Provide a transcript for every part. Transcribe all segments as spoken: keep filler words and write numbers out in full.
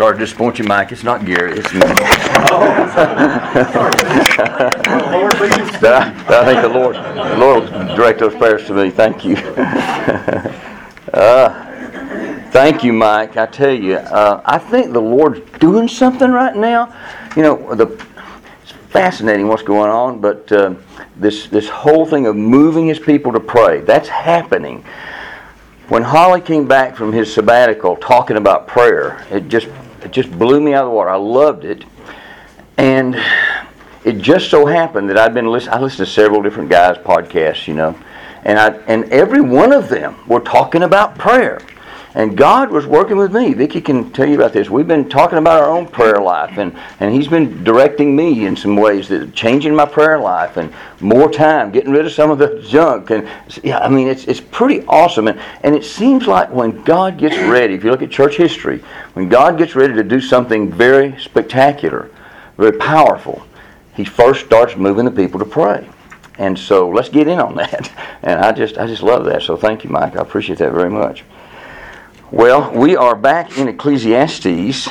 sorry to disappoint you, Mike. It's not Gary. It's me. but, I, but I think the Lord, the Lord will direct those prayers to me. Thank you. uh, thank you, Mike. I tell you, uh, I think the Lord's doing something right now. You know, the it's fascinating what's going on, but uh, this this whole thing of moving His people to pray, that's happening. When Holly came back from his sabbatical talking about prayer, it just it just blew me out of the water. I loved it. And it just so happened that I'd been listening, I listened to several different guys' podcasts, you know, and I and every one of them were talking about prayer. And God was working with me. Vicki can tell you about this. We've been talking about our own prayer life, and, and He's been directing me in some ways, that changing my prayer life, and more time, getting rid of some of the junk. And yeah, I mean, it's it's pretty awesome. And, and it seems like when God gets ready, if you look at church history, when God gets ready to do something very spectacular, very powerful, He first starts moving the people to pray. And so let's get in on that. And I just I just love that. So thank you, Mike. I appreciate that very much. Well, we are back in Ecclesiastes,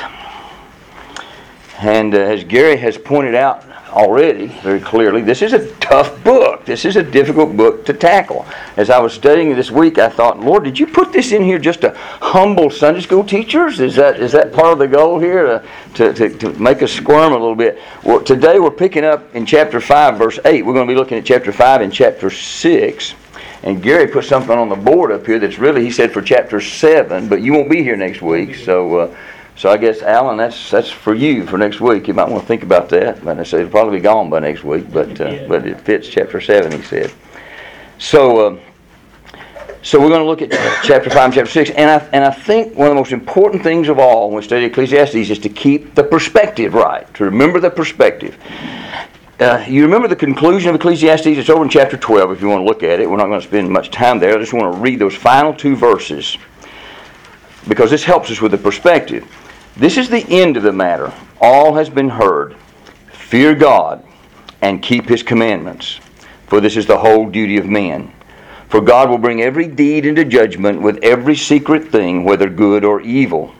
and uh, as Gary has pointed out already very clearly, this is a tough book. This is a difficult book to tackle. As I was studying this week, I thought, Lord, did you put this in here just to humble Sunday school teachers? Is that is that part of the goal here, to, to, to make us squirm a little bit? Well, today we're picking up in chapter five, verse eight. We're going to be looking at chapter five and chapter six. And Gary put something on the board up here that's really, he said, for chapter seven, but you won't be here next week. So uh, so I guess, Alan, that's that's for you for next week. You might want to think about that. But I say it'll probably be gone by next week, but uh, but it fits chapter seven, he said. So uh, so we're going to look at chapter five and chapter six. And I, and I think one of the most important things of all when we study Ecclesiastes is to keep the perspective right, to remember the perspective. Uh, you remember the conclusion of Ecclesiastes? It's over in chapter twelve if you want to look at it. We're not going to spend much time there. I just want to read those final two verses because this helps us with the perspective. This is the end of the matter. All has been heard. Fear God and keep His commandments, for this is the whole duty of men. For God will bring every deed into judgment with every secret thing, whether good or evil.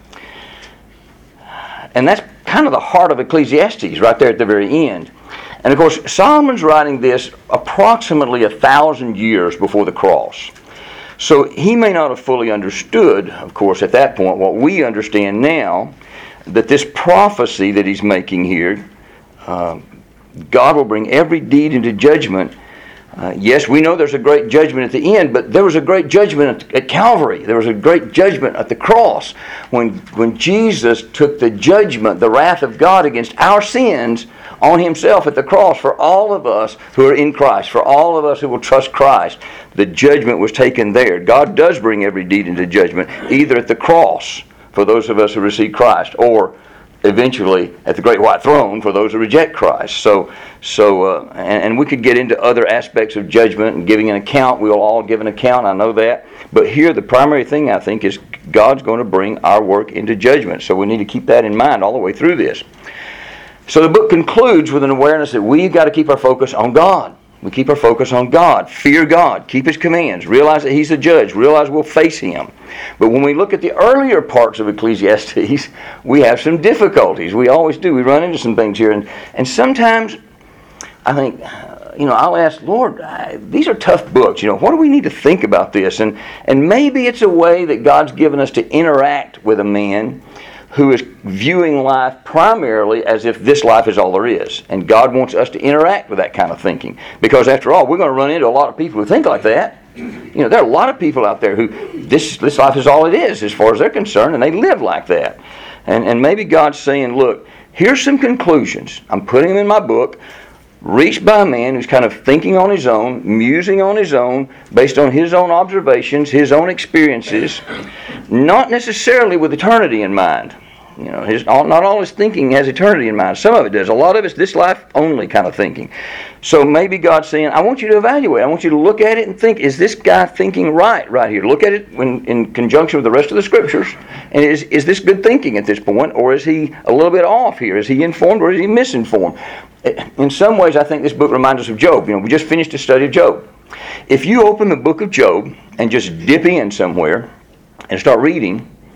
And that's kind of the heart of Ecclesiastes right there at the very end. And of course, Solomon's writing this approximately a thousand years before the cross. So he may not have fully understood, of course, at that point, what we understand now, that this prophecy that he's making here, uh, God will bring every deed into judgment. Uh, yes, we know there's a great judgment at the end, but there was a great judgment at, at Calvary. There was a great judgment at the cross when, when Jesus took the judgment, the wrath of God against our sins on Himself at the cross for all of us who are in Christ, for all of us who will trust Christ. The judgment was taken there. God does bring every deed into judgment, either at the cross for those of us who receive Christ, or eventually at the great white throne for those who reject Christ. So, so, uh, and, and we could get into other aspects of judgment and giving an account. We'll all give an account, I know that. But here the primary thing, I think, is God's going to bring our work into judgment. So we need to keep that in mind all the way through this. So the book concludes with an awareness that we've got to keep our focus on God. We keep our focus on God. Fear God. Keep His commands. Realize that He's the judge. Realize we'll face Him. But when we look at the earlier parts of Ecclesiastes, we have some difficulties. We always do. We run into some things here. And, and sometimes, I think, you know, I'll ask, Lord, I, these are tough books. You know, what do we need to think about this? And, and maybe it's a way that God's given us to interact with a man who is viewing life primarily as if this life is all there is. And God wants us to interact with that kind of thinking. Because after all, we're going to run into a lot of people who think like that. You know, there are a lot of people out there who, this this life is all it is as far as they're concerned, and they live like that. And, and maybe God's saying, look, here's some conclusions. I'm putting them in my book, reached by a man who's kind of thinking on his own, musing on his own, based on his own observations, his own experiences, not necessarily with eternity in mind. You know, his, all, not all his thinking has eternity in mind. Some of it does. A lot of it's this life only kind of thinking. So maybe God's saying, I want you to evaluate. I want you to look at it and think, is this guy thinking right right here? Look at it when, in conjunction with the rest of the Scriptures. And is, is this good thinking at this point? Or is he a little bit off here? Is he informed or is he misinformed? In some ways, I think this book reminds us of Job. You know, we just finished a study of Job. If you open the book of Job and just dip in somewhere and start reading,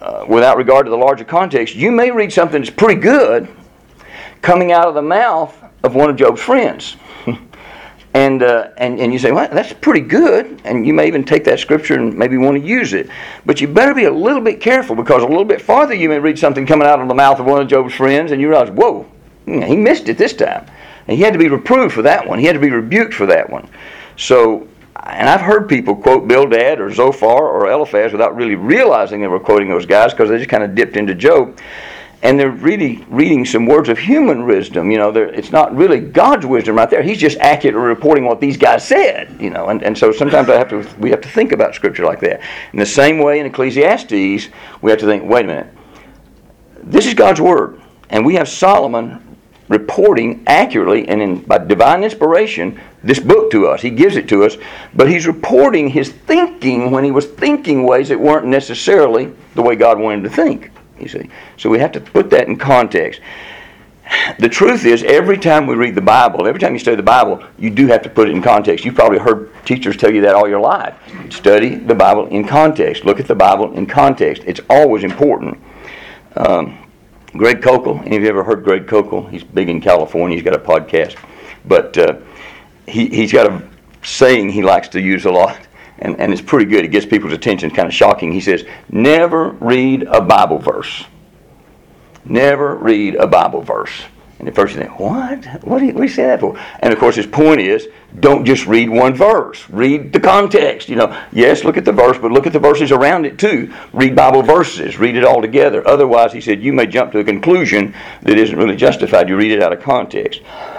uh, without regard to the larger context, you may read something that's pretty good coming out of the mouth of one of Job's friends. And, uh, and and you say, well, that's pretty good, and you may even take that scripture and maybe want to use it. But you better be a little bit careful, because a little bit farther you may read something coming out of the mouth of one of Job's friends, and you realize, whoa, he missed it this time. And he had to be reproved for that one. He had to be rebuked for that one. So, and I've heard people quote Bildad or Zophar or Eliphaz without really realizing they were quoting those guys, because they just kind of dipped into Job. And they're really reading some words of human wisdom. You know, it's not really God's wisdom right there. He's just accurately reporting what these guys said. You know, and, and so sometimes I have to we have to think about Scripture like that. In the same way, in Ecclesiastes, we have to think, wait a minute, this is God's word, and we have Solomon reporting accurately and in, by divine inspiration this book to us. He gives it to us, but he's reporting his thinking when he was thinking ways that weren't necessarily the way God wanted him to think. You see, so we have to put that in context. The truth is, every time we read the Bible, every time you study the Bible, you do have to put it in context. You've probably heard teachers tell you that all your life. Study the Bible in context. Look at the Bible in context. It's always important. Um, Greg Koukl, any of you ever heard Greg Koukl? He's big in California. He's got a podcast. But uh, he, he's got a saying he likes to use a lot. And, and it's pretty good. It gets people's attention. It's kind of shocking. He says, never read a Bible verse. Never read a Bible verse. And at first you think, what? What do you, what do you say that for? And of course his point is, don't just read one verse. Read the context. You know, yes, look at the verse, but look at the verses around it too. Read Bible verses. Read it all together. Otherwise, he said, you may jump to a conclusion that isn't really justified. You read it out of context.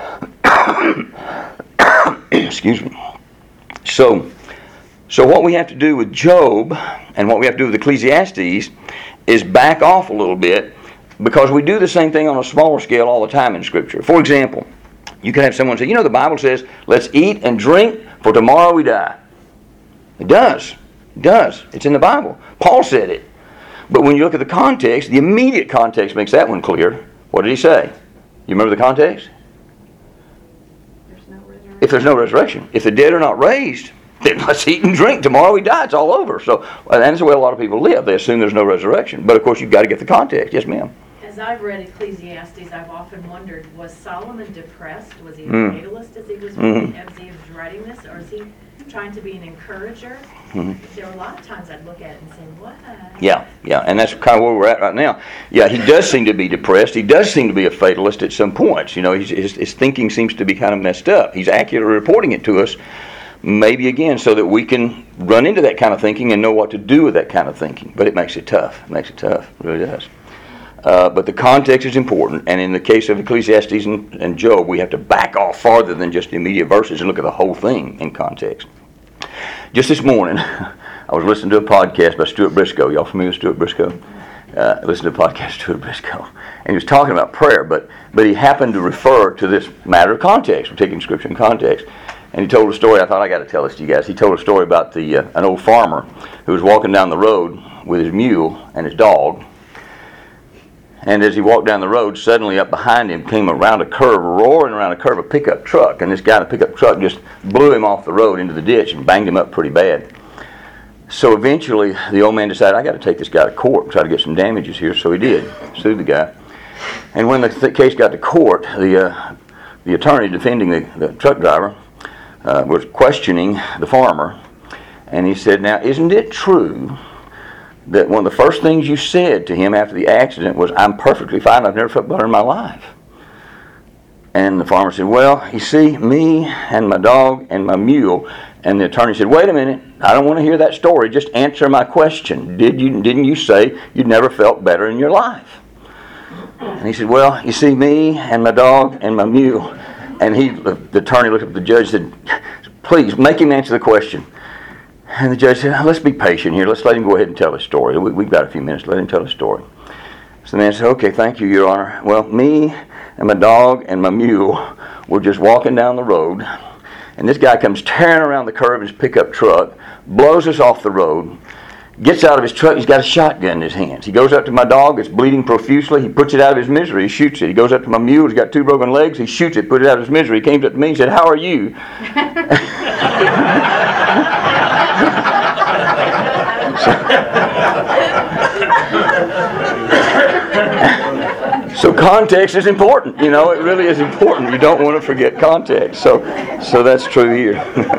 Excuse me. So... So what we have to do with Job and what we have to do with Ecclesiastes is back off a little bit, because we do the same thing on a smaller scale all the time in Scripture. For example, you can have someone say, you know, the Bible says, let's eat and drink, for tomorrow we die. It does. It does. It's in the Bible. Paul said it. But when you look at the context, the immediate context makes that one clear. What did he say? You remember the context? There's no resurrection. If there's no resurrection. If the dead are not raised, then let's eat and drink. Tomorrow we die. It's all over. So, and that's the way a lot of people live. They assume there's no resurrection. But of course, you've got to get the context. Yes, ma'am. As I've read Ecclesiastes, I've often wondered, was Solomon depressed? Was he a Mm. fatalist as he was Mm-hmm. as he was writing this, or is he trying to be an encourager? Mm-hmm. There were a lot of times I'd look at it and say, what? Yeah, yeah, and that's kind of where we're at right now. Yeah, he does seem to be depressed. He does seem to be a fatalist at some points. You know, he's, his, his thinking seems to be kind of messed up. He's accurately reporting it to us. Maybe again, so that we can run into that kind of thinking and know what to do with that kind of thinking. But it makes it tough. It makes it tough. It really does. Uh, but the context is important. And in the case of Ecclesiastes and, and Job, we have to back off farther than just the immediate verses and look at the whole thing in context. Just this morning, I was listening to a podcast by Stuart Briscoe. Y'all familiar with Stuart Briscoe? Uh, I listened to a podcast of Stuart Briscoe. And he was talking about prayer, but, but he happened to refer to this matter of context. We're taking Scripture in context. And he told a story. I thought I got to tell this to you guys. He told a story about the uh, an old farmer who was walking down the road with his mule and his dog. And as he walked down the road, suddenly up behind him came around a curve, roaring around a curve, a pickup truck. And this guy in the pickup truck just blew him off the road into the ditch and banged him up pretty bad. So eventually, the old man decided, I got to take this guy to court and try to get some damages here. So he did, sued the guy. And when the th- case got to court, the uh, the attorney defending the, the truck driver Uh, was questioning the farmer, and he said, now, isn't it true that one of the first things you said to him after the accident was, I'm perfectly fine, I've never felt better in my life? And the farmer said, well, you see, me and my dog and my mule. And the attorney said, wait a minute, I don't want to hear that story, just answer my question. Did you, didn't you say you'd never felt better in your life? And he said, well, you see, me and my dog and my mule. And he, the, the attorney looked up at the judge and said, please, make him answer the question. And the judge said, let's be patient here. Let's let him go ahead and tell his story. We, we've got a few minutes. Let him tell his story. So the man said, okay, thank you, Your Honor. Well, me and my dog and my mule were just walking down the road. And this guy comes tearing around the curve in his pickup truck, blows us off the road, gets out of his truck. He's got a shotgun in his hands. He goes up to my dog. It's bleeding profusely. He puts it out of his misery. He shoots it. He goes up to my mule. He's got two broken legs. He shoots it, put it out of his misery. He came up to me and said, how are you? So context is important. You know, it really is important. You don't want to forget context. So, so that's true here.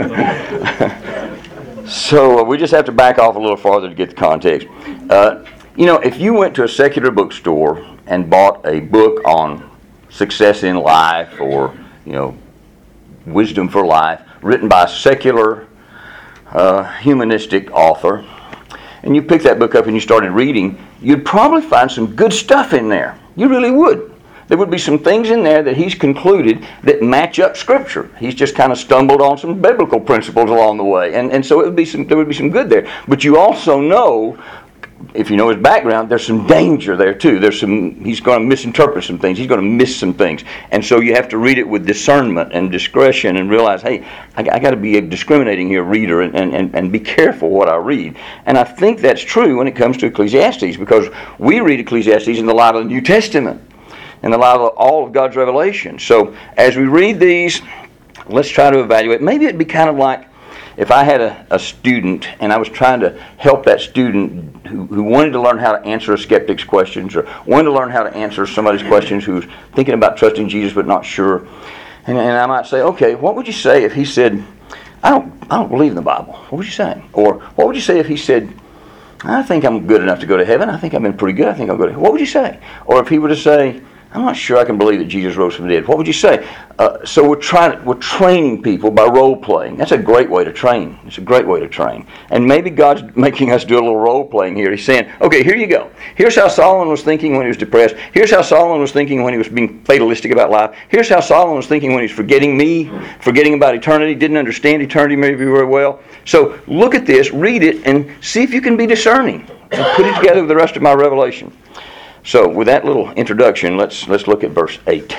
So uh, we just have to back off a little farther to get the context. Uh, you know, if you went to a secular bookstore and bought a book on success in life or, you know, wisdom for life, written by a secular uh, humanistic author, and you picked that book up and you started reading, you'd probably find some good stuff in there. You really would. There would be some things in there that he's concluded that match up Scripture. He's just kind of stumbled on some biblical principles along the way, and and so it would be some there would be some good there. But you also know, if you know his background, there's some danger there too. There's some he's going to misinterpret some things. He's going to miss some things, and so you have to read it with discernment and discretion and realize, hey, I, I got to be a discriminating here reader and, and, and be careful what I read. And I think that's true when it comes to Ecclesiastes, because we read Ecclesiastes in the light of the New Testament, in the light of all of God's revelation. So as we read these, let's try to evaluate. Maybe it'd be kind of like if I had a, a student and I was trying to help that student who, who wanted to learn how to answer a skeptic's questions, or wanted to learn how to answer somebody's questions who's thinking about trusting Jesus but not sure. And, and I might say, okay, what would you say if he said, I don't, I don't believe in the Bible? What would you say? Or what would you say if he said, I think I'm good enough to go to heaven. I think I've been pretty good. I think I'll go to heaven. What would you say? Or if he were to say, I'm not sure I can believe that Jesus rose from the dead. What would you say? Uh, so we're trying, we're training people by role playing. That's a great way to train. It's a great way to train. And maybe God's making us do a little role playing here. He's saying, okay, here you go. Here's how Solomon was thinking when he was depressed. Here's how Solomon was thinking when he was being fatalistic about life. Here's how Solomon was thinking when he was forgetting me, forgetting about eternity, didn't understand eternity maybe very well. So look at this, read it, and see if you can be discerning. And put it together with the rest of my revelation. So, with that little introduction, let's let's look at verse eight.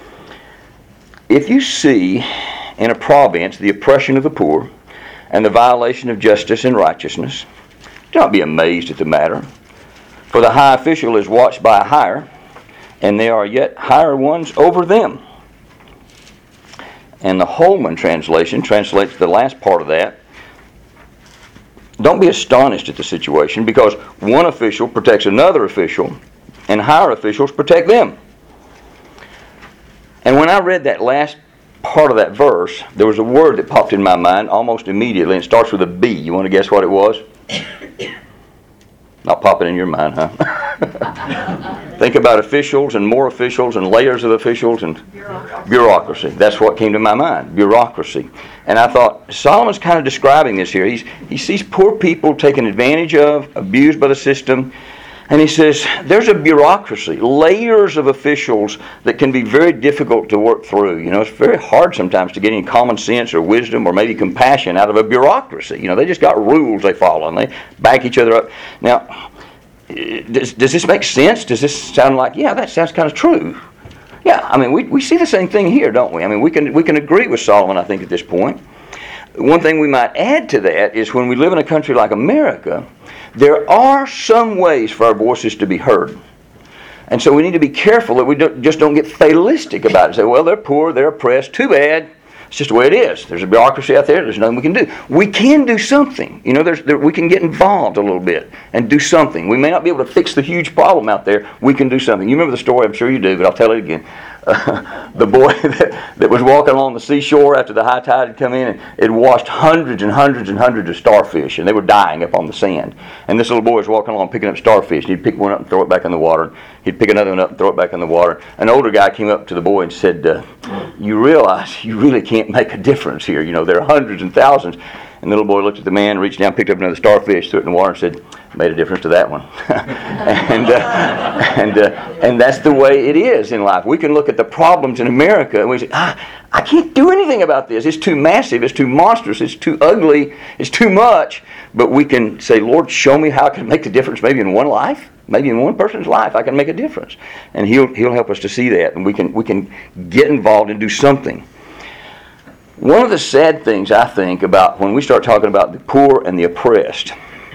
If you see in a province the oppression of the poor and the violation of justice and righteousness, do not be amazed at the matter. For the high official is watched by a higher, and there are yet higher ones over them. And the Holman translation translates the last part of that. Don't be astonished at the situation, because one official protects another official, and higher officials protect them. And when I read that last part of that verse, there was a word that popped in my mind almost immediately, and it starts with a B. You want to guess what it was? Not popping in your mind, huh? Think about officials and more officials and layers of officials and bureaucracy. bureaucracy. That's what came to my mind, bureaucracy. And I thought, Solomon's kind of describing this here. He's, he sees poor people taken advantage of, abused by the system. And he says, there's a bureaucracy, layers of officials that can be very difficult to work through. You know, it's very hard sometimes to get any common sense or wisdom or maybe compassion out of a bureaucracy. You know, they just got rules they follow and they back each other up. Now, does, does this make sense? Does this sound like, yeah, that sounds kind of true? Yeah, I mean, we, we see the same thing here, don't we? I mean, we can we can agree with Solomon, I think, at this point. One thing we might add to that is when we live in a country like America, there are some ways for our voices to be heard. And so we need to be careful that we don't, just don't get fatalistic about it. Say, well, they're poor, they're oppressed, too bad. It's just the way it is. There's a bureaucracy out there, there's nothing we can do. We can do something. You know, there's, there, we can get involved a little bit and do something. We may not be able to fix the huge problem out there. We can do something. You remember the story, I'm sure you do, but I'll tell it again. Uh, the boy that, that was walking along the seashore after the high tide had come in, and it washed hundreds and hundreds and hundreds of starfish, and they were dying up on the sand. And this little boy was walking along picking up starfish, and he'd pick one up and throw it back in the water. He'd pick another one up and throw it back in the water. An older guy came up to the boy and said, uh, you realize you really can't make a difference here. You know, there are hundreds and thousands. And the little boy looked at the man, reached down, picked up another starfish, threw it in the water, and said, made a difference to that one. and uh, and uh, and that's the way it is in life. We can look at the problems in America and we say, ah, I can't do anything about this. It's too massive, it's too monstrous, it's too ugly, it's too much. But we can say, Lord, show me how I can make the difference maybe in one life. Maybe in one person's life I can make a difference. And he'll he'll help us to see that, and we can we can get involved and do something. One of the sad things I think about when we start talking about the poor and the oppressed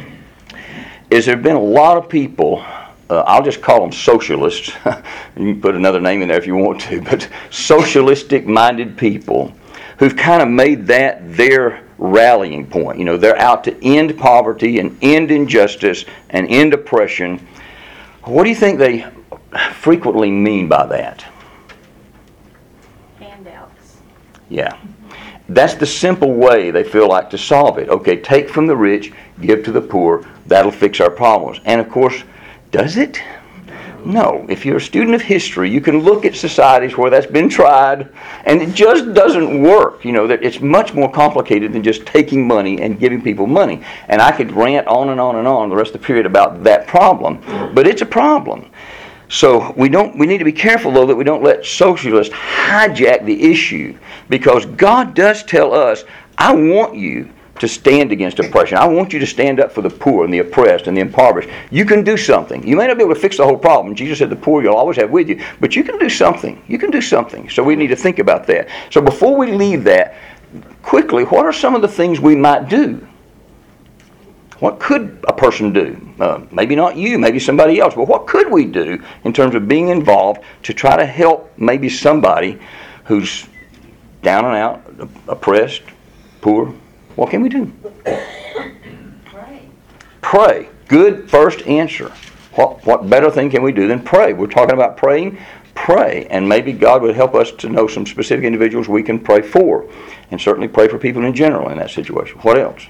is there have been a lot of people, uh, I'll just call them socialists, you can put another name in there if you want to, but socialistic-minded people who've kind of made that their rallying point. You know, they're out to end poverty and end injustice and end oppression. What do you think they frequently mean by that? Handouts. Yeah. That's the simple way they feel like to solve it. Okay, take from the rich, give to the poor. That'll fix our problems. And of course, does it? No. If you're a student of history, you can look at societies where that's been tried, and it just doesn't work. You know, that it's much more complicated than just taking money and giving people money. And I could rant on and on and on the rest of the period about that problem, but it's a problem. So we don't. We need to be careful, though, that we don't let socialists hijack the issue, because God does tell us, I want you to stand against oppression. I want you to stand up for the poor and the oppressed and the impoverished. You can do something. You may not be able to fix the whole problem. Jesus said the poor you'll always have with you, but you can do something. You can do something. So we need to think about that. So before we leave that, quickly, what are some of the things we might do? What could a person do? Uh, maybe not you, maybe somebody else, but what could we do in terms of being involved to try to help maybe somebody who's down and out, oppressed, poor? What can we do? Pray. Pray. Good first answer. What, what better thing can we do than pray? We're talking about praying. Pray. And maybe God would help us to know some specific individuals we can pray for. And certainly pray for people in general in that situation. What else?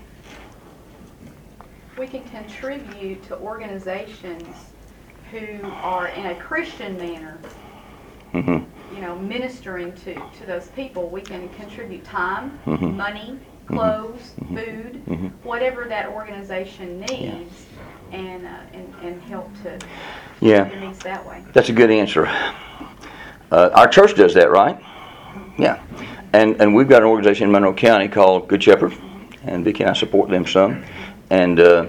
We can contribute to organizations who are in a Christian manner, Mm-hmm. you know, ministering to, to those people. We can contribute time, Mhm. money, clothes, food, Mhm. whatever that organization needs, and, uh, and and help to Yeah. meet their needs that way. That's a good answer. Uh, our church does that, right? Yeah. And and we've got an organization in Monroe County called Good Shepherd, and Vicki and I support them some. And uh,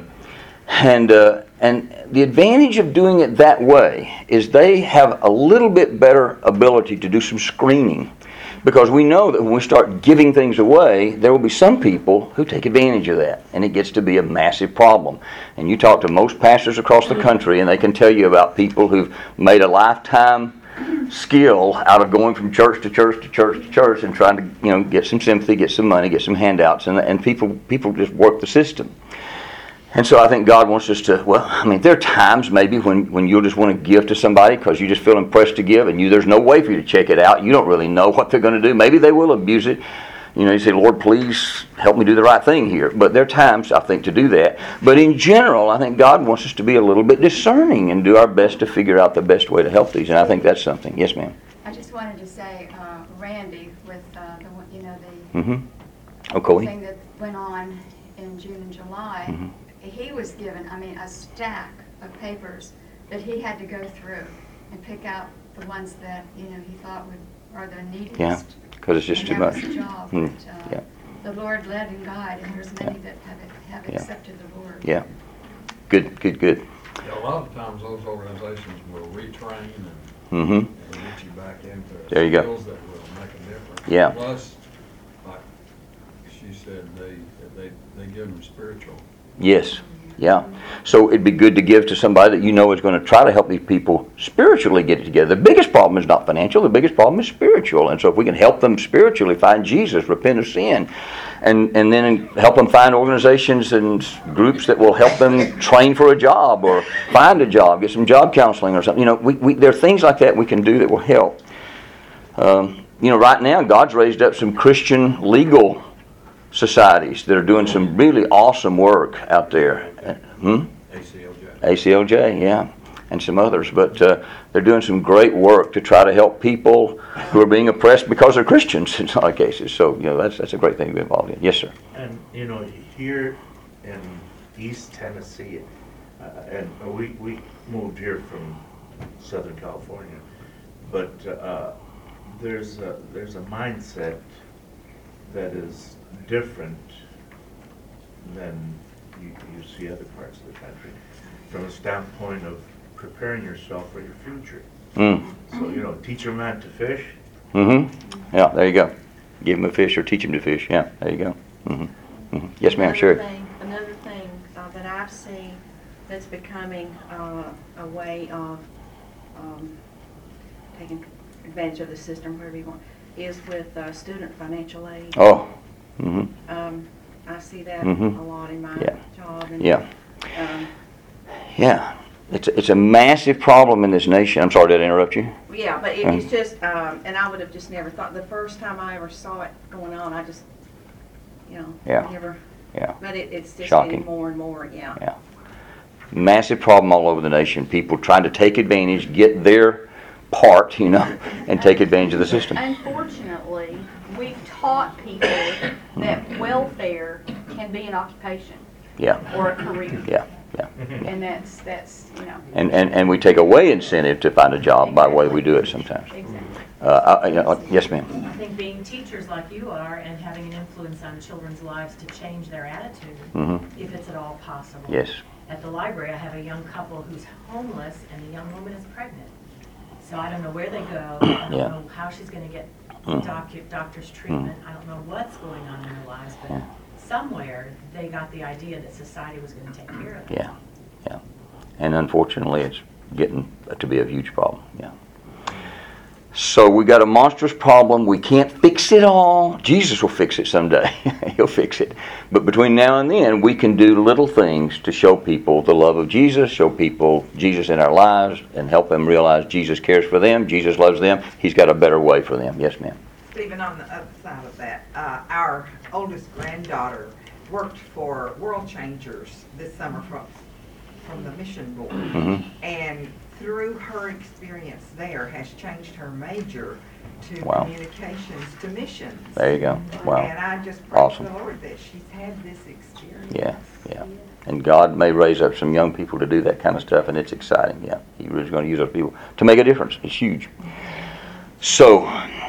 and uh, and the advantage of doing it that way is they have a little bit better ability to do some screening, because we know that when we start giving things away, there will be some people who take advantage of that, and it gets to be a massive problem. And you talk to most pastors across the country, and they can tell you about people who've made a lifetime skill out of going from church to church to church to church and trying to, you know, get some sympathy, get some money, get some handouts, and and people people just work the system. And so I think God wants us to, well, I mean, there are times maybe when, when you'll just want to give to somebody because you just feel impressed to give, and you there's no way for you to check it out. You don't really know what they're going to do. Maybe they will abuse it. You know, you say, Lord, please help me do the right thing here. But there are times, I think, to do that. But in general, I think God wants us to be a little bit discerning and do our best to figure out the best way to help these. And I think that's something. Yes, ma'am. I just wanted to say, uh, Randy, with uh, the one- you know the Mm-hmm. Oh, Cody. thing that went on in June and July, Mm-hmm. he was given, I mean, a stack of papers that he had to go through and pick out the ones that you know he thought would are the neediest. Yeah, because it's just And too that much. was the job. Mm, But, uh, yeah. The Lord led and guided, and there's many Yeah. that have have Yeah. accepted the Lord. Yeah. Good, good, good. Yeah, a lot of times those organizations will retrain and, Mm-hmm. and get you back into There you go. skills that will make a difference. Yeah. Plus, like she said, they, they, they give them spiritual. Yes. Yeah. So it'd be good to give to somebody that you know is going to try to help these people spiritually get it together. The biggest problem is not financial. The biggest problem is spiritual. And so if we can help them spiritually find Jesus, repent of sin, and, and then help them find organizations and groups that will help them train for a job or find a job, get some job counseling or something. You know, we, we, there are things like that we can do that will help. Um, you know, right now God's raised up some Christian legal societies that are doing some really awesome work out there. Hmm? A C L J. A C L J, yeah, and some others. But uh, they're doing some great work to try to help people who are being oppressed because they're Christians in a lot of cases. So, you know, that's that's a great thing to be involved in. Yes, sir. And, you know, here in East Tennessee, uh, and we, we moved here from Southern California, but uh, there's a, there's a mindset that is different than you, you see other parts of the country, from a standpoint of preparing yourself for your future. Mm. So, you know, teach a man to fish. Mm-hmm. Yeah, there you go. Give him a fish or teach him to fish. Yeah, there you go. Mm-hmm. Mm-hmm. Yes, ma'am, Another sure. thing- Another thing uh, that I've seen that's becoming uh, a way of um, taking advantage of the system, wherever you want, is with uh, student financial aid. Oh. Mm-hmm. Um, I see that Mhm. a lot in my Yeah. job. And, Yeah. Um, Yeah. It's a, it's a massive problem in this nation. I'm sorry, did I interrupt you? yeah, but it, Um, it's just, um, and I would have just never thought, the first time I ever saw it going on, I just, you know, Yeah. never, Yeah. but it, it's just Shocking. getting more and more, yeah. Yeah. Massive problem all over the nation. People trying to take advantage, get their part, you know, and take advantage of the system. Unfortunately, we've taught people that welfare can be an occupation Yeah. or a career. Yeah. Yeah. And that's, that's, you know, And, and, and we take away incentive to find a job by the way we do it sometimes. exactly. Uh, I, you know, yes, ma'am. I think being teachers like you are and having an influence on children's lives to change their attitude, hmm if it's at all possible. Yes. At the library, I have a young couple who's homeless and the young woman is pregnant. So I don't know where they go. I don't Yeah. know how she's going to get Mm. doc- doctor's treatment. I don't know what's going on in their lives, but Yeah. somewhere they got the idea that society was going to take care of them. Yeah. Yeah. And unfortunately, it's getting to be a huge problem. Yeah. So we got a monstrous problem. We can't fix it all. Jesus will fix it someday. He'll fix it. But between now and then, we can do little things to show people the love of Jesus, show people Jesus in our lives, and help them realize Jesus cares for them, Jesus loves them. He's got a better way for them. Yes, ma'am. Stephen, on the other side of that, uh, our oldest granddaughter worked for World Changers this summer from, from the mission board. hmm And through her experience there has changed her major to Wow. communications to missions. There you go. Wow. And I just praise Awesome. the Lord that she's had this experience. Yeah, yeah. And God may raise up some young people to do that kind of stuff, and it's exciting. Yeah, He was going to use those people to make a difference. It's huge. So,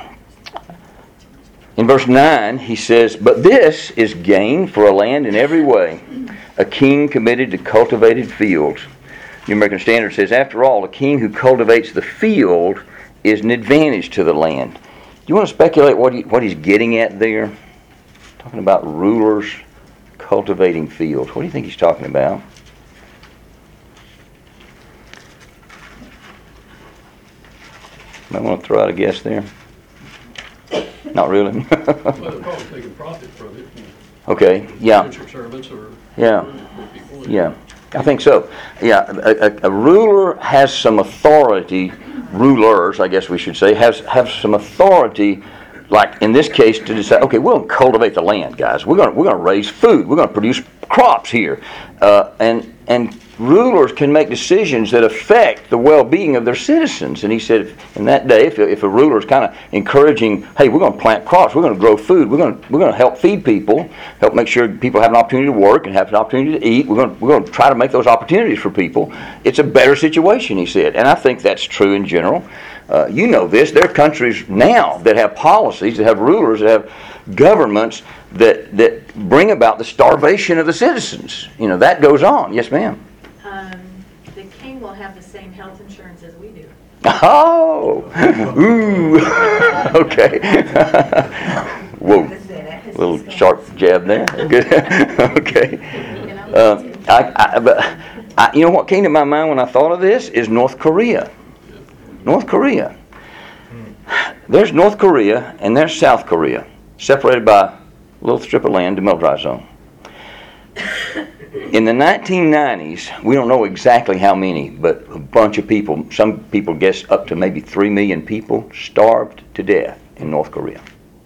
in verse nine, he says, "But this is gain for a land in every way, a king committed to cultivated fields." New American Standard says, "After all, a king who cultivates the field is an advantage to the land." Do you want to speculate what he, what he's getting at there? Talking about rulers cultivating fields. What do you think he's talking about? Might want to throw out a guess there. Not really. Well, they're probably taking profit from it. Okay, yeah, Indentured servants or. Yeah. or people. yeah. I think so. Yeah, a, a, a ruler has some authority, rulers, I guess we should say, has have some authority, like in this case, to decide, okay, we'll cultivate the land, guys. We're going we're going to raise food. We're going to produce crops here. Uh, and and rulers can make decisions that affect the well-being of their citizens. And he said, in that day, if, if a ruler is kind of encouraging, hey, we're going to plant crops, we're going to grow food, we're going to we're going to help feed people, help make sure people have an opportunity to work and have an opportunity to eat. We're going to, we're going to try to make those opportunities for people. It's a better situation, he said. And I think that's true in general. Uh, you know this. There are countries now that have policies, that have rulers, that have governments that that bring about the starvation of the citizens. You know, that goes on. Yes, ma'am. Um, the king will have the same health insurance as we do. Oh, ooh, okay. Whoa, little sharp jab there. Good. Okay. Um, I, I, but I, you know what came to my mind when I thought of this is North Korea. North Korea. There's North Korea and there's South Korea, separated by a little strip of land, the demilitarized zone. In the nineteen nineties, we don't know exactly how many, but a bunch of people, some people guess up to maybe three million people starved to death in North Korea.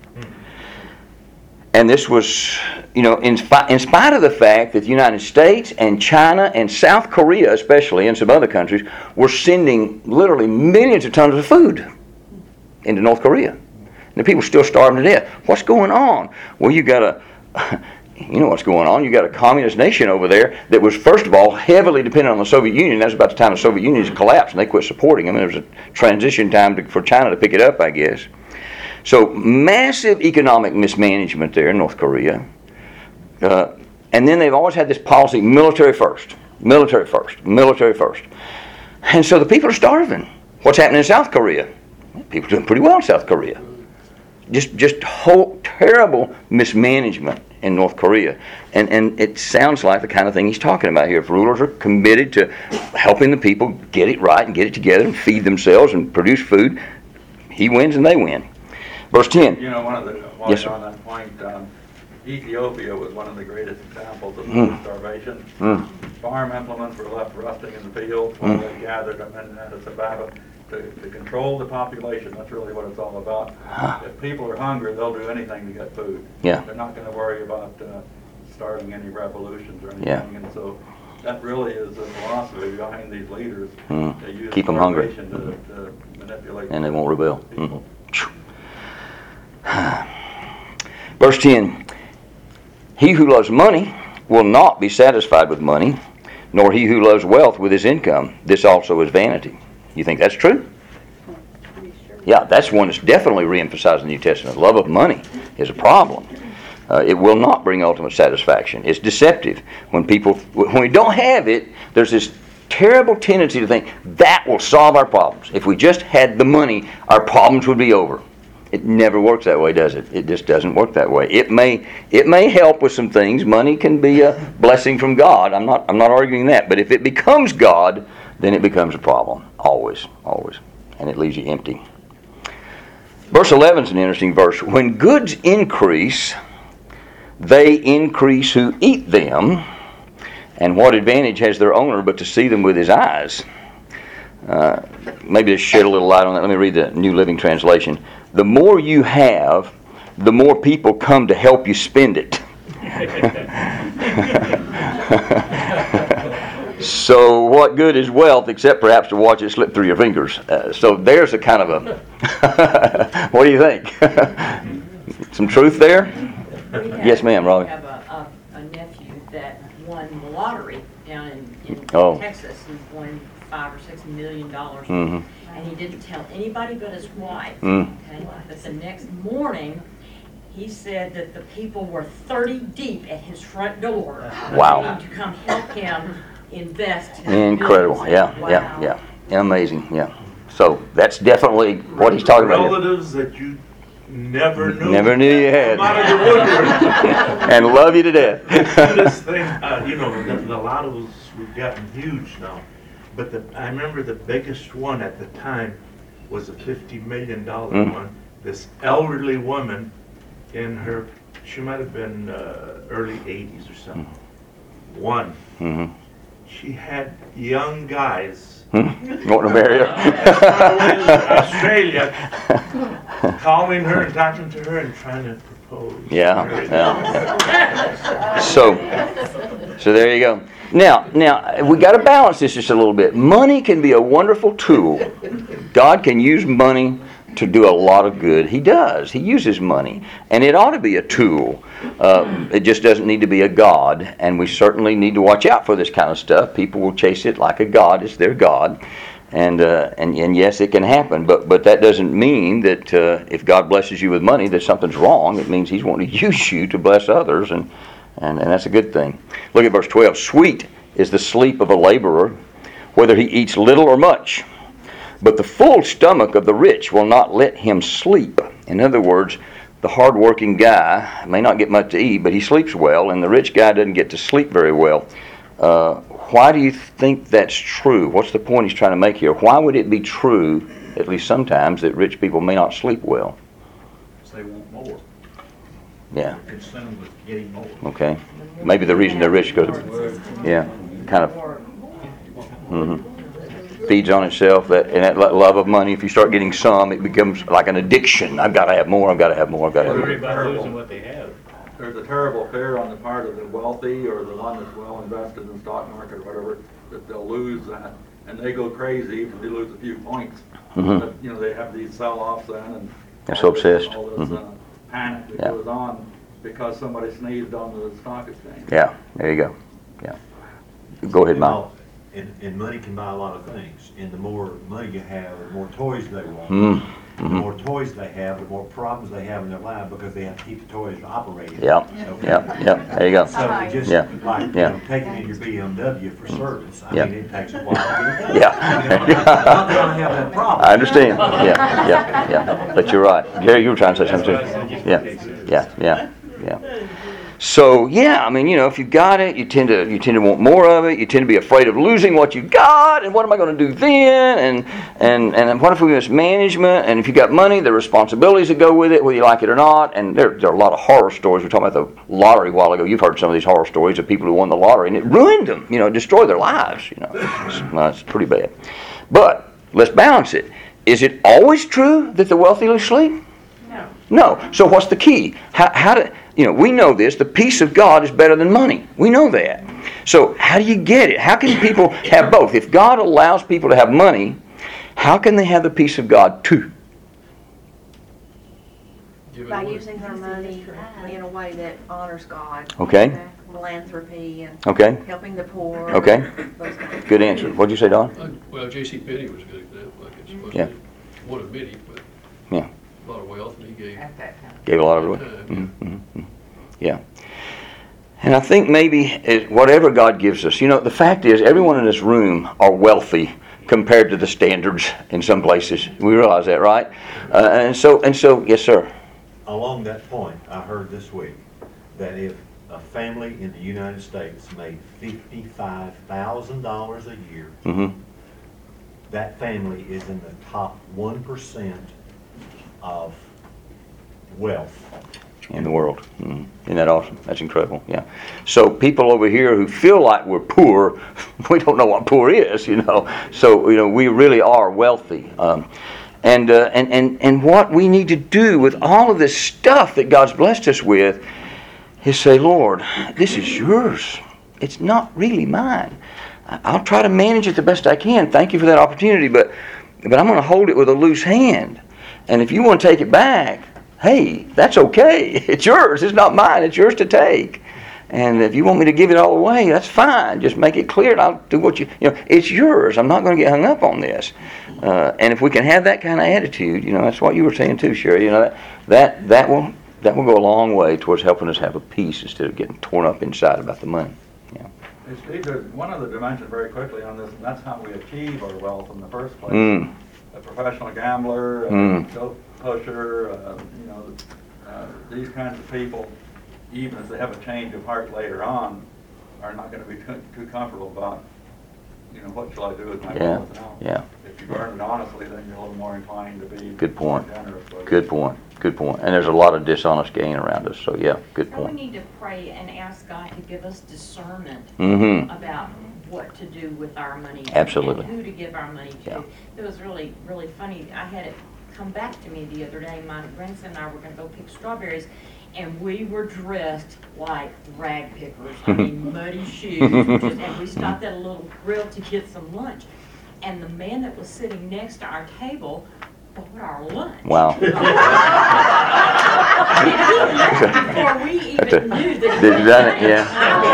And this was, you know, in, spi- in spite of the fact that the United States and China and South Korea especially, and some other countries, were sending literally millions of tons of food into North Korea. And the people still starving to death. What's going on? Well, you got a... You know what's going on. You got a communist nation over there that was, first of all, heavily dependent on the Soviet Union. That was about the time the Soviet Union collapsed, and they quit supporting them. And there was a transition time to, for China to pick it up, I guess. So massive economic mismanagement there in North Korea. Uh, and then they've always had this policy, military first, military first, military first. And so the people are starving. What's happening in South Korea? People are doing pretty well in South Korea. Just, just whole terrible mismanagement in North Korea. And and it sounds like the kind of thing he's talking about here. If rulers are committed to helping the people get it right and get it together and feed themselves and produce food, he wins and they win. Verse ten. You know, one of the, while Yes, you're sir. on that point, um, Ethiopia was one of the greatest examples of Mm. starvation. Mm. Farm implements were left rusting in the fields while they gathered them in Addis Ababa to, to control the population. That's really what it's all about. If people are hungry, they'll do anything to get food. Yeah. They're not going to worry about uh, starting any revolutions or anything. Yeah. And so that really is the philosophy behind these leaders. Mm. They use Keep 'em hungry. starvation to, to manipulate. And they won't rebel. people. Mhm. Verse ten, he who loves money will not be satisfied with money, nor he who loves wealth with his income. This also is vanity. You think that's true? Yeah, that's one that's definitely re-emphasized in the New Testament. Love of money is a problem. Uh, it will not bring ultimate satisfaction. It's deceptive. When people, when we don't have it, there's this terrible tendency to think that will solve our problems. If we just had the money, our problems would be over. It never works that way, does it? It just doesn't work that way. It may it may help with some things. Money can be a blessing from God. I'm not I'm not arguing that. But if it becomes God, then it becomes a problem. Always, always. And it leaves you empty. Verse eleven is an interesting verse. When goods increase, they increase who eat them, and what advantage has their owner but to see them with his eyes? Uh, maybe to shed a little light on that, let me read the New Living Translation. The more you have, the more people come to help you spend it. So what good is wealth except perhaps to watch it slip through your fingers? Uh, so there's a kind of a, what do you think? Some truth there? We have- Yes, ma'am, Robbie. We have a, a, a nephew that won the lottery down in, in Oh. Texas. He won five or six million dollars. Mhm. And he didn't tell anybody but his wife. Mm. Okay? But the next morning, he said that the people were thirty deep at his front door. Wow. Waiting to come help him invest. in Incredible. business. Yeah, Wow. yeah, yeah. Amazing. Yeah. So that's definitely what he's talking about here. Relatives that you never knew. Never knew you had. Come out of the woodwork. And love you to death. This thing, uh, you know, the, the lottos we've gotten huge now. But the, I remember the biggest one at the time was a fifty million dollar Mm. one. This elderly woman in her, she might have been uh, early eighties or something, won. Mm-hmm. She had young guys Hmm? Want to marry her? Australia calling her and talking to her and trying to propose. Yeah, yeah. So, so there you go. Now, now we got to balance this just a little bit. Money can be a wonderful tool. God can use money to do a lot of good. He does. He uses money, and it ought to be a tool. Uh, it just doesn't need to be a god, and we certainly need to watch out for this kind of stuff. People will chase it like a god. It's their god. And, uh, and and yes, it can happen, but but that doesn't mean that uh, if God blesses you with money that something's wrong. It means He's wanting to use you to bless others, and, and, and that's a good thing. Look at verse twelve. Sweet is the sleep of a laborer, whether he eats little or much. But the full stomach of the rich will not let him sleep. In other words, the hard-working guy may not get much to eat, but he sleeps well, and the rich guy doesn't get to sleep very well. Uh, why do you think that's true? What's the point he's trying to make here? Why would it be true, at least sometimes, that rich people may not sleep well? Because they want more. Yeah, They're consumed with getting more. okay. Maybe the reason they're rich because, yeah, kind of mm-hmm. feeds on itself. That and that lo- love of money. If you start getting some, it becomes like an addiction. I've got to have more. I've got to have more. I've got to have more. Worry about losing what they have. There's a terrible fear on the part of the wealthy or the one that's well invested in the stock market or whatever, that they'll lose that. And they go crazy if they lose a few points. Mhm. But, you know, they have these sell-offs then and They're so all this- obsessed. all this Mhm. uh, panic that Yeah. goes on because somebody sneezed on the stock exchange. Yeah, there you go. Yeah. Go ahead, Mike. And, and money can buy a lot of things. And the more money you have, the more toys they want. Mm. The Mhm. more toys they have, the more problems they have in their life because they have to keep the toys operating. Yeah, Okay? yeah, yeah. There you go. So it just Yeah. like, you Yeah. know, taking in your B M W for service. I Yeah. mean, it takes a while to get it done. Yeah. You know, I'm not gonna have that problem. I understand. Yeah, yeah, yeah. But you're right. Gary, you were trying to say something too. Yeah, yeah, yeah, yeah. So yeah, I mean, you know, if you've got it, you tend to you tend to want more of it. You tend to be afraid of losing what you got, and what am I going to do then? And and and what if we miss management? And if you got money, the responsibilities that go with it, whether you like it or not. And there, there are a lot of horror stories. We were talking about the lottery a while ago. You've heard some of these horror stories of people who won the lottery, and it ruined them. You know, destroyed their lives. You know, it's, well, it's pretty bad. But let's balance it. Is it always true that the wealthy lose sleep? No. No. So what's the key? How, how do you know? We know this. The peace of God is better than money. We know that. So how do you get it? How can people have both? If God allows people to have money, how can they have the peace of God too? Give it By away. using their money in a way that honors God. Okay. Philanthropy and Okay. helping the poor. Okay. Those kind of Good answer. What'd you say, Don? Uh, Well, J C Penney was a good example, like it's supposed Yeah. to be one of many, but Yeah. a lot of wealth, and he gave. At that time. Gave a lot of it away. Yeah. Mhm, mhm, mhm. Yeah. And I think maybe it, whatever God gives us, you know, the fact is everyone in this room are wealthy compared to the standards in some places. We realize that, right? Uh, and so, and so, yes, sir. Along that point, I heard this week that if a family in the United States made fifty-five thousand dollars a year, Mm-hmm. that family is in the top one percent of wealth. In the world. Mm. Isn't that awesome? That's incredible. Yeah. So people over here who feel like we're poor, we don't know what poor is, you know. So, you know, we really are wealthy. Um, and, uh, and, and, and what we need to do with all of this stuff that God's blessed us with is say, Lord, this is yours. It's not really mine. I- I'll try to manage it the best I can. Thank you for that opportunity, but, but I'm going to hold it with a loose hand. And if you want to take it back, hey, that's okay. It's yours. It's not mine. It's yours to take. And if you want me to give it all away, that's fine. Just make it clear, and I'll do what you. You know, it's yours. I'm not going to get hung up on this. Uh, and if we can have that kind of attitude, you know, that's what you were saying too, Sherry. You know, that that that will that will go a long way towards helping us have a peace instead of getting torn up inside about the money. Yeah. Hey, Steve, there's one other dimension very quickly on this, and that's how we achieve our wealth in the first place. Mm. A professional gambler, a Mm. dope pusher, uh, you know, uh, these kinds of people, even if they have a change of heart later on, are not going to be too, too comfortable about, you know, what shall I do with my Yeah. wealth now? Yeah. If you earn it honestly, then you're a little more inclined to be Good point. more generous with it. Good point. Good point. And there's a lot of dishonest gain around us. So yeah, good So we point. need to pray and ask God to give us discernment Mm-hmm. about what to do with our money. Absolutely. And who to give our money to. Yeah. It was really, really funny. I had it come back to me the other day. My grandson and I were gonna go pick strawberries, and we were dressed like rag pickers. I mean, muddy shoes, just, and we stopped at a little grill to get some lunch. And the man that was sitting next to our table bought our lunch. Wow. Before we That's a- even knew that. Did you done it? Yeah.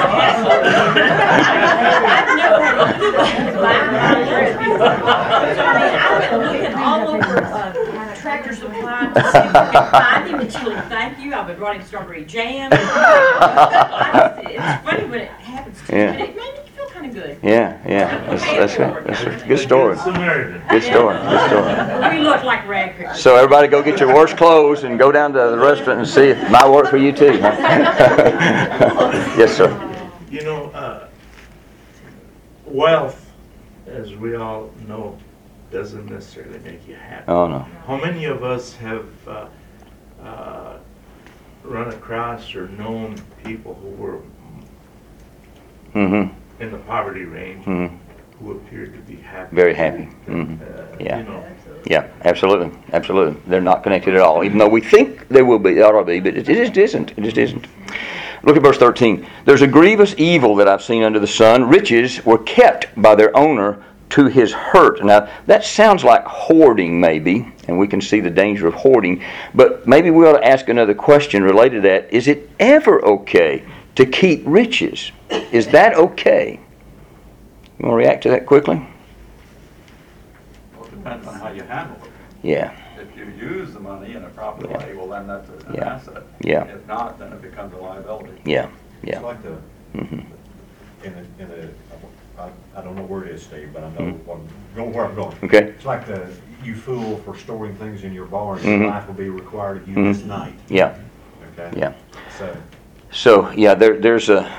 I've never had to do that. So I mean, I went looking all over uh, Tractor Supply to see if I could find him and tell him thank you. I would brought him strawberry jam. I just- It's funny when it happens to you, Yeah. but it made me feel kind of good. Yeah, yeah. That's, that's, a, that's a good story. Good Samaritan. Good story. Good story. We look like rag pickers. So everybody go get your worst clothes and go down to the restaurant and see if it might work for you too. Huh? Yes, sir. You know, uh, wealth, as we all know, doesn't necessarily make you happy. Oh, no. How many of us have uh, uh, run across or known people who were Mm-hmm. in the poverty range Mm-hmm. who appeared to be happy? Very happy. Uh, Mhm. Yeah. You know, Yeah, absolutely. Absolutely. They're not connected at all, even though we think they will be, they ought to be, but it, it just isn't. It just isn't. Look at verse thirteen. There's a grievous evil that I've seen under the sun. Riches were kept by their owner to his hurt. Now, that sounds like hoarding, maybe, and we can see the danger of hoarding, but maybe we ought to ask another question related to that. Is it ever okay to keep riches? Is that okay? You want to react to that quickly? Well, it depends on how you handle it. Yeah. If you use the money in a proper Yeah. way, well, then that's a- an Yeah. asset. Yeah. If not, then it becomes a liability. Yeah. It's Yeah. like the, Mm-hmm. in a, in a, I, I don't know where it is, Steve, but I know Mhm. what I'm going, where I'm going. Okay. It's like the, you fool for storing things in your barn, Mhm. your life will be required of you this Mhm. night. Yeah. Okay? Yeah. So, So yeah, there, there's a,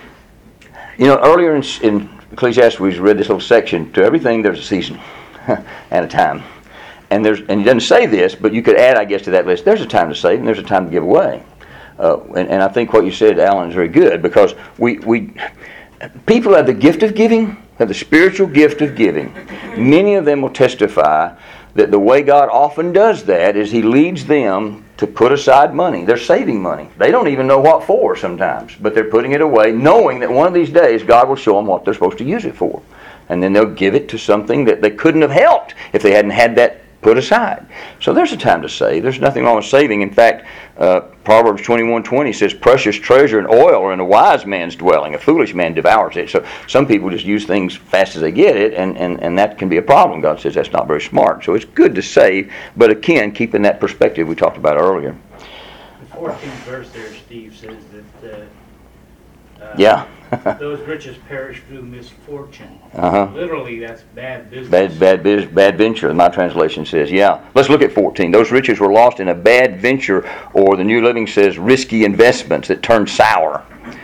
you know, earlier in, in Ecclesiastes we read this little section, to everything there's a season and a time. And there's, and he doesn't say this, but you could add, I guess, to that list, there's a time to save and there's a time to give away. Uh, and, and I think what you said, Alan, is very good, because we, we people have the gift of giving, have the spiritual gift of giving. Many of them will testify that the way God often does that is He leads them to put aside money. They're saving money. They don't even know what for sometimes, but they're putting it away, knowing that one of these days God will show them what they're supposed to use it for. And then they'll give it to something that they couldn't have helped if they hadn't had that put aside. So there's a time to save. There's nothing wrong with saving. In fact, uh, Proverbs twenty-one twenty says, precious treasure and oil are in a wise man's dwelling. A foolish man devours it. So some people just use things fast as they get it, and, and, and that can be a problem. God says that's not very smart. So it's good to save, but again, keeping that perspective we talked about earlier. The fourteenth verse there, Steve, says that uh, uh, yeah. those riches perish through misfortune. Uh-huh. Literally, that's bad business. Bad, bad, biz, bad venture, my translation says. Yeah. Let's look at fourteen. Those riches were lost in a bad venture, or the New Living says risky investments that turned sour.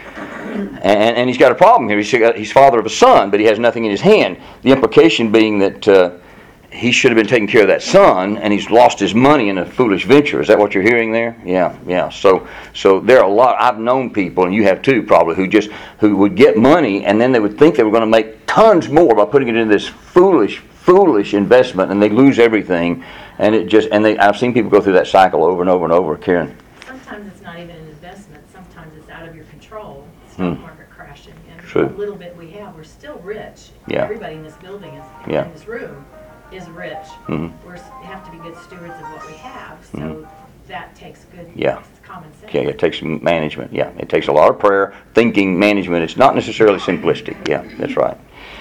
And, and he's got a problem here. He's, got, he's father of a son, but he has nothing in his hand. The implication being that uh, he should have been taking care of that son, and he's lost his money in a foolish venture. Is that what you're hearing there? Yeah, yeah. So, so there are a lot. I've known people, and you have too, probably, who just who would get money, and then they would think they were going to make tons more by putting it into this foolish, foolish investment, and they lose everything. And it just and they I've seen people go through that cycle over and over and over. Karen. Sometimes it's not even an investment. Sometimes it's out of your control. The stock Hmm. market crashing, and True. the little bit we have, we're still rich. Yeah. Everybody in this building is Yeah. in this room is rich. Mhm. We're we have to be good stewards of what we have. So Mhm. that takes good Yeah. common sense. Yeah, it takes management. Yeah, it takes a lot of prayer, thinking, management. It's not necessarily simplistic. Yeah, that's right.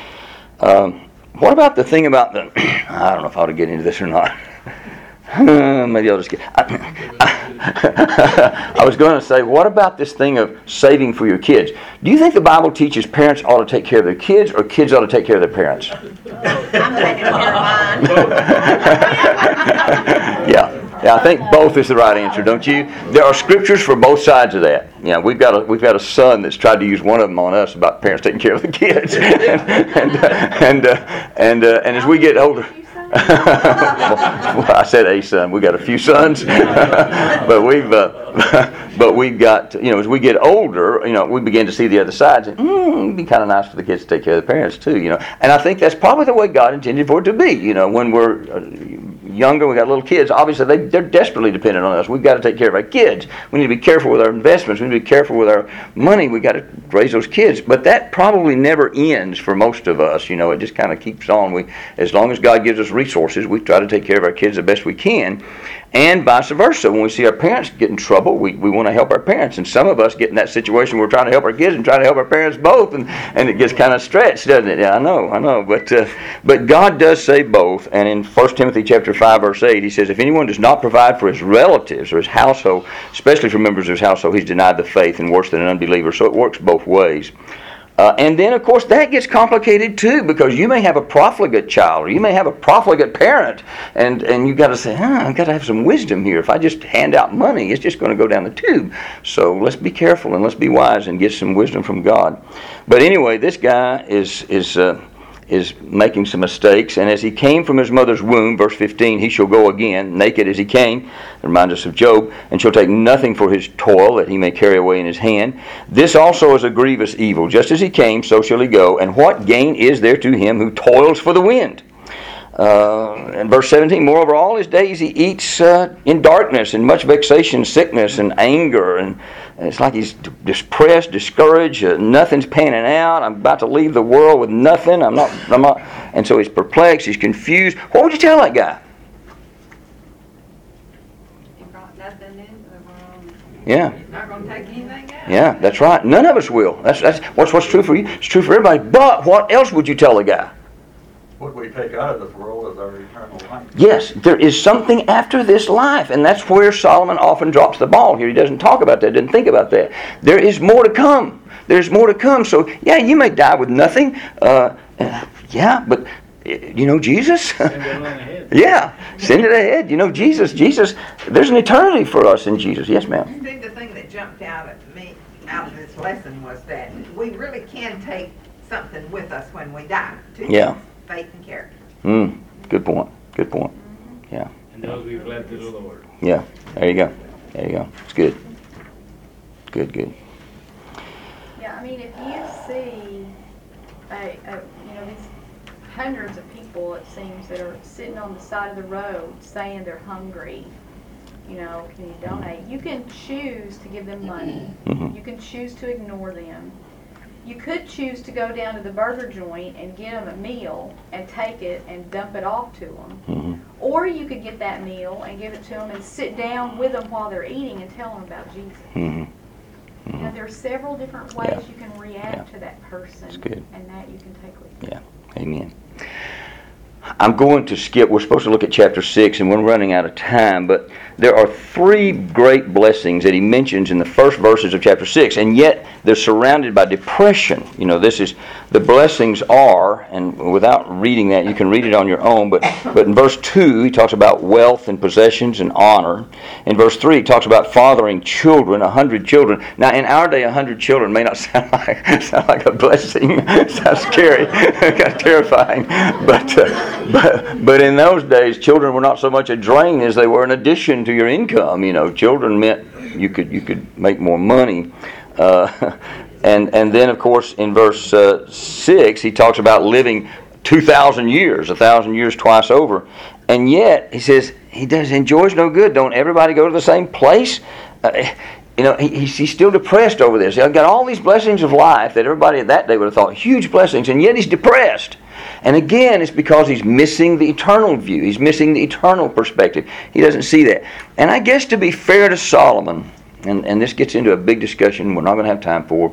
Um, what about the thing about the? I don't know if I ought to get into this or not. Maybe I'll just get. I, I, I was going to say, what about this thing of saving for your kids? Do you think the Bible teaches parents ought to take care of their kids, or kids ought to take care of their parents? I'm taking care of mine. Yeah. Yeah, I think both is the right answer, don't you? There are scriptures for both sides of that. Yeah, we've got a we've got a son that's tried to use one of them on us about parents taking care of the kids, and and uh, and uh, and, uh, and as we get older. Well, I said a son. We got a few sons, but we've uh, but we've got, you know, as we get older, you know, we begin to see the other sides, and mm, it'd be kind of nice for the kids to take care of the parents too, you know. And I think that's probably the way God intended for it to be. You know, when we're uh, younger, we got little kids. Obviously, they they're desperately dependent on us. We've got to take care of our kids. We need to be careful with our investments. We need to be careful with our money. We got to raise those kids. But that probably never ends for most of us. You know, it just kind of keeps on. We, as long as God gives us resources, we try to take care of our kids the best we can, and vice versa. When we see our parents get in trouble, we, we want to help our parents, and some of us get in that situation where we're trying to help our kids and trying to help our parents both, and, and it gets kind of stretched, doesn't it? Yeah, I know, I know, but uh, but God does say both, and in First Timothy chapter five, verse eight, he says, if anyone does not provide for his relatives or his household, especially for members of his household, he's denied the faith and worse than an unbeliever. So it works both ways. Uh, and then, of course, that gets complicated too, because you may have a profligate child, or you may have a profligate parent, and, and you've got to say, huh, I've got to have some wisdom here. If I just hand out money, it's just going to go down the tube. So let's be careful and let's be wise and get some wisdom from God. But anyway, this guy is is uh, is making some mistakes, and as he came from his mother's womb, verse fifteen, he shall go again, naked as he came. It reminds us of Job. And shall take nothing for his toil that he may carry away in his hand. This also is a grievous evil. Just as he came, so shall he go. And what gain is there to him who toils for the wind? Uh, and verse seventeen, moreover, all his days he eats uh, in darkness, and much vexation, sickness, and anger, and, and it's like he's depressed, discouraged. Uh, nothing's panning out. I'm about to leave the world with nothing. I'm not. I'm not. And so he's perplexed. He's confused. What would you tell that guy? He brought nothing into the world. Yeah. He's not going to take anything out. Yeah, that's right. None of us will. That's that's what's what's true for you. It's true for everybody. But what else would you tell the guy? What we take out of this world is our eternal life. Yes, there is something after this life, and that's where Solomon often drops the ball here. He doesn't talk about that, doesn't think about that. There is more to come. There's more to come. So, yeah, you may die with nothing. Uh, yeah, but, you know, Jesus? Send it on ahead. Yeah, send it ahead. You know, Jesus, Jesus, there's an eternity for us in Jesus. Yes, ma'am. I think the thing that jumped out at me this lesson was that we really can take something with us when we die. Two Yeah. things, faith and character. Mm, good point. Good point. Yeah. And those we've led to the Lord. Yeah. There you go. There you go. It's good. Good, good. Yeah, I mean, if you see, a, a, you know, these hundreds of people, it seems, that are sitting on the side of the road saying they're hungry, you know, can you donate? You can choose to give them money. Mhm. You can choose to ignore them. You could choose to go down to the burger joint and get them a meal and take it and dump it off to them. Mhm. Or you could get that meal and give it to them and sit down with them while they're eating and tell them about Jesus. Mhm. You know, there are several different ways Yeah. you can react Yeah. to that person. That's good. And that you can take with you. Yeah. Amen. I'm going to skip. We're supposed to look at chapter six, and we're running out of time. But there are three great blessings that he mentions in the first verses of chapter six, and yet they're surrounded by depression. You know, this is the blessings are, and without reading that, you can read it on your own. But but in verse two, he talks about wealth and possessions and honor. In verse three, he talks about fathering children, a hundred children. Now, in our day, a hundred children may not sound like sound like a blessing. Sounds scary, kind of terrifying, but. Uh, But, but in those days, children were not so much a drain as they were an addition to your income. You know, children meant you could you could make more money. Uh, and and then, of course, in verse uh, six, he talks about living two thousand years, a thousand years twice over. And yet, he says, he does enjoys no good. Don't everybody go to the same place? Uh, You know, he, he's still depressed over this. He's got all these blessings of life that everybody at that day would have thought huge blessings, and yet he's depressed. And again, it's because he's missing the eternal view. He's missing the eternal perspective. He doesn't see that. And I guess to be fair to Solomon, and, and this gets into a big discussion we're not going to have time for,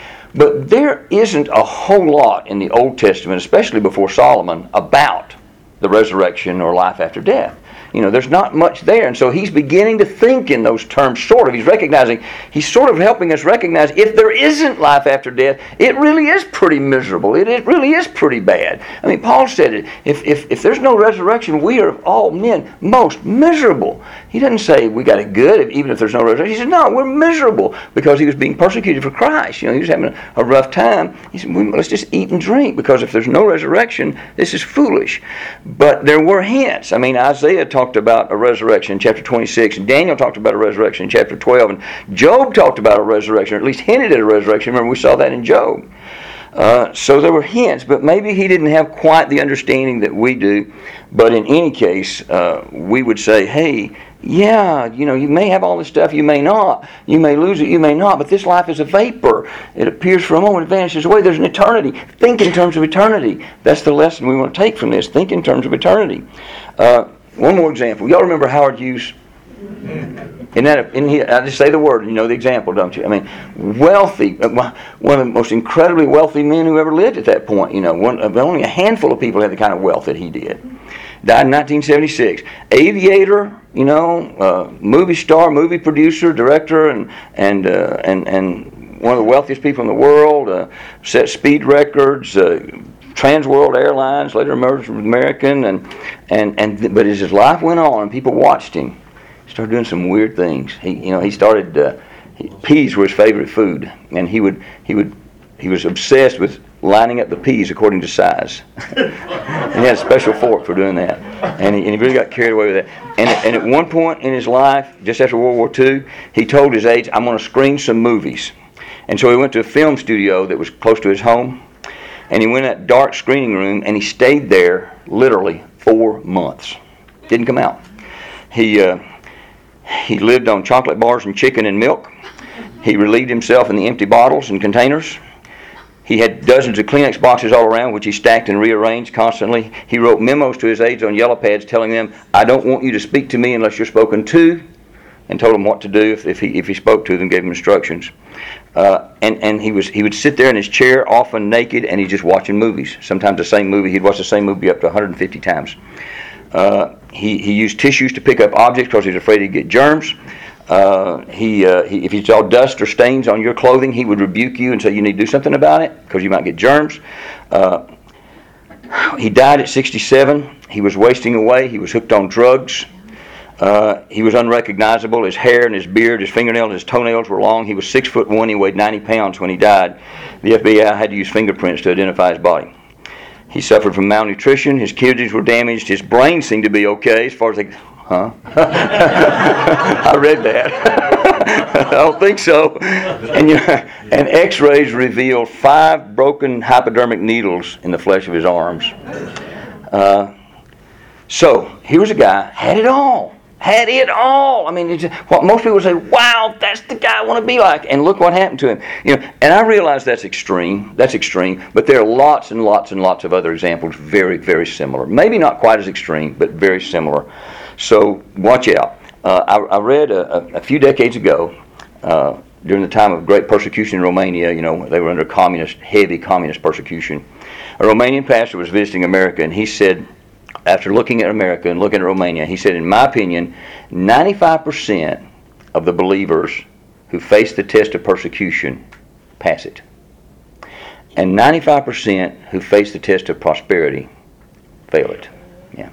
but there isn't a whole lot in the Old Testament, especially before Solomon, about the resurrection or life after death. You know, there's not much there. And so he's beginning to think in those terms, sort of. He's recognizing, he's sort of helping us recognize if there isn't life after death, it really is pretty miserable. It, it really is pretty bad. I mean, Paul said it. If, if, if there's no resurrection, we are of all men most miserable. He doesn't say we got it good, even if there's no resurrection. He said, no, we're miserable because he was being persecuted for Christ. You know, he was having a, a rough time. He said, let's just eat and drink because if there's no resurrection, this is foolish. But there were hints. I mean, Isaiah talked about a resurrection in chapter twenty-six, and Daniel talked about a resurrection in chapter twelve, and Job talked about a resurrection, or at least hinted at a resurrection. Remember, we saw that in Job. Uh, so there were hints, but maybe he didn't have quite the understanding that we do. But in any case, uh, we would say, hey, yeah, you know, you may have all this stuff, you may not. You may lose it, you may not. But this life is a vapor. It appears for a moment, it vanishes away. There's an eternity. Think in terms of eternity. That's the lesson we want to take from this. Think in terms of eternity. Uh, one more example. Y'all remember Howard Hughes? Isn't that a, in here, I just say the word and you know the example, don't you? I mean, wealthy, one of the most incredibly wealthy men who ever lived at that point. You know, one, only a handful of people had the kind of wealth that he did. Died in nineteen seventy-six. Aviator, you know, uh, movie star, movie producer, director, and and uh, and and one of the wealthiest people in the world. Uh, set speed records. Uh, Trans World Airlines, later merged with American, and and and but as his life went on and people watched him, he started doing some weird things. He, you know, he started uh, he, peas were his favorite food, and he would he would he was obsessed with lining up the peas according to size. And he had a special fork for doing that, and he, and he really got carried away with that. And and at one point in his life, just after World War Two, he told his aides, "I'm going to screen some movies," and so he went to a film studio that was close to his home. And he went in that dark screening room, and he stayed there literally four months. Didn't come out. He uh, he lived on chocolate bars and chicken and milk. He relieved himself in the empty bottles and containers. He had dozens of Kleenex boxes all around, which he stacked and rearranged constantly. He wrote memos to his aides on yellow pads telling them, "I don't want you to speak to me unless you're spoken to," and told them what to do if, if he if he spoke to them, gave them instructions. Uh, and and he was he would sit there in his chair, often naked, and he's just watching movies. Sometimes the same movie. He'd watch the same movie up to one hundred fifty times. Uh, he he used tissues to pick up objects because he was afraid he'd get germs. Uh, he, uh, he if he saw dust or stains on your clothing, he would rebuke you and say you need to do something about it because you might get germs. Uh, he died at sixty-seven. He was wasting away. He was hooked on drugs. Uh, he was unrecognizable. His hair and his beard, his fingernails, his toenails were long. He was six foot one. He weighed ninety pounds when he died. The F B I had to use fingerprints to identify his body. He suffered from malnutrition. His kidneys were damaged. His brain seemed to be okay as far as they... Huh? I read that. I don't think so. And, you know, and X-rays revealed five broken hypodermic needles in the flesh of his arms. Uh, so, here was a guy, had it all. Had it all. I mean, it's, what most people say, wow, that's the guy I want to be like. And look what happened to him. You know, and I realize that's extreme. That's extreme. But there are lots and lots and lots of other examples very, very similar. Maybe not quite as extreme, but very similar. So watch out. Uh, I, I read a, a few decades ago, uh, during the time of great persecution in Romania, you know, they were under communist, heavy communist persecution. A Romanian pastor was visiting America, and he said, after looking at America and looking at Romania, he said, in my opinion, ninety-five percent of the believers who face the test of persecution pass it. And ninety-five percent who face the test of prosperity fail it. Yeah.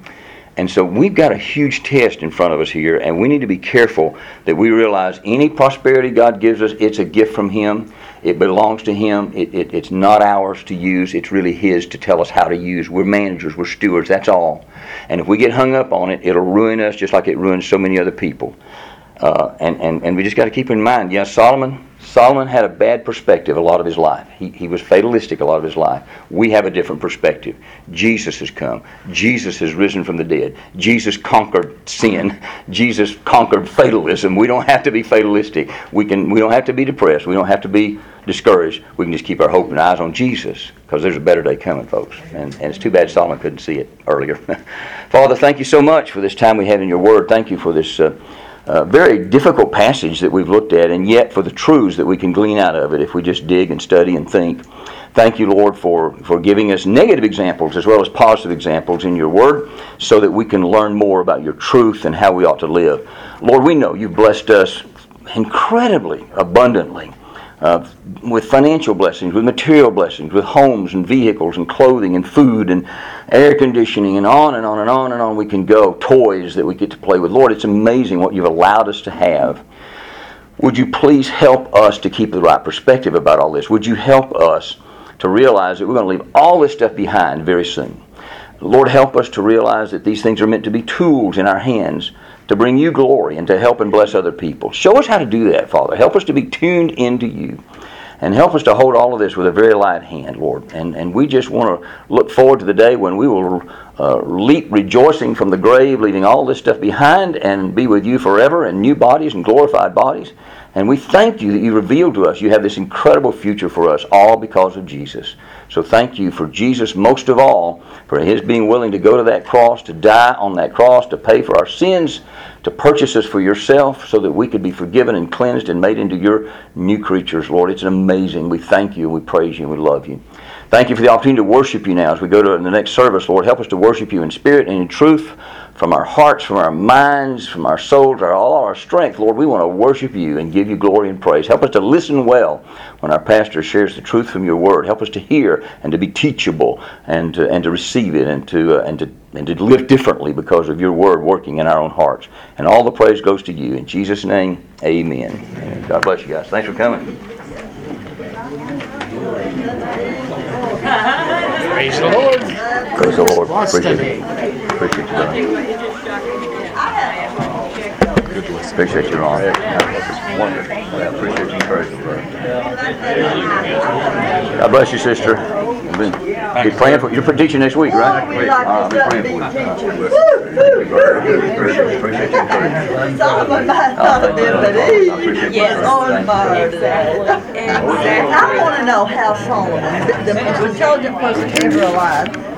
And so we've got a huge test in front of us here, and we need to be careful that we realize any prosperity God gives us, it's a gift from Him. It belongs to Him. It, it, it's not ours to use. It's really His to tell us how to use. We're managers. We're stewards. That's all. And if we get hung up on it, it'll ruin us just like it ruins so many other people. Uh, and, and, and we just got to keep in mind, yeah, Solomon, Solomon had a bad perspective a lot of his life. He, he was fatalistic a lot of his life. We have a different perspective. Jesus has come. Jesus has risen from the dead. Jesus conquered sin. Jesus conquered fatalism. We don't have to be fatalistic. We can. We don't have to be depressed. We don't have to be discouraged. We can just keep our hope and eyes on Jesus, because there's a better day coming, folks. And, and it's too bad Solomon couldn't see it earlier. Father, thank you so much for this time we had in your Word. Thank you for this uh, uh, very difficult passage that we've looked at, and yet for the truths that we can glean out of it if we just dig and study and think. Thank you, Lord, for, for giving us negative examples as well as positive examples in your Word, so that we can learn more about your truth and how we ought to live. Lord, we know you've blessed us incredibly abundantly. Uh, with financial blessings, with material blessings, with homes and vehicles and clothing and food and air conditioning, and on and on and on and on we can go. Toys that we get to play with. Lord, it's amazing what you've allowed us to have. Would you please help us to keep the right perspective about all this? Would you help us to realize that we're going to leave all this stuff behind very soon? Lord, help us to realize that these things are meant to be tools in our hands to bring you glory and to help and bless other people. Show us how to do that, Father. Help us to be tuned into you. And help us to hold all of this with a very light hand, Lord. And and we just want to look forward to the day when we will uh, leap rejoicing from the grave, leaving all this stuff behind, and be with you forever in new bodies and glorified bodies. And we thank you that you revealed to us you have this incredible future for us, all because of Jesus. So thank you for Jesus most of all, for His being willing to go to that cross, to die on that cross, to pay for our sins, to purchase us for yourself so that we could be forgiven and cleansed and made into your new creatures, Lord. It's amazing. We thank you, we praise you, and we love you. Thank you for the opportunity to worship you now as we go to the next service, Lord. Help us to worship you in spirit and in truth, from our hearts, from our minds, from our souls, our, all our strength. Lord, we want to worship you and give you glory and praise. Help us to listen well when our pastor shares the truth from your word. Help us to hear and to be teachable and to, and to receive it and to, uh, and, to, and to live differently because of your word working in our own hearts. And all the praise goes to you. In Jesus' name, amen. Amen. God bless you guys. Thanks for coming. Praise the Lord. Praise the Lord. Appreciate it. Appreciate you, Ron. Appreciate you, Ron. Yeah, wonderful. I appreciate you encouraging, brother. God bless you, sister. We'll be, be praying for you. You're teaching next week, right? Oh, we like I'll be to praying be for you. teaching. Woo, woo, woo. Appreciate, appreciate you encouraging. Solomon might not have been, but he was on fire today. I want to know how Solomon, the most intelligent person ever alive,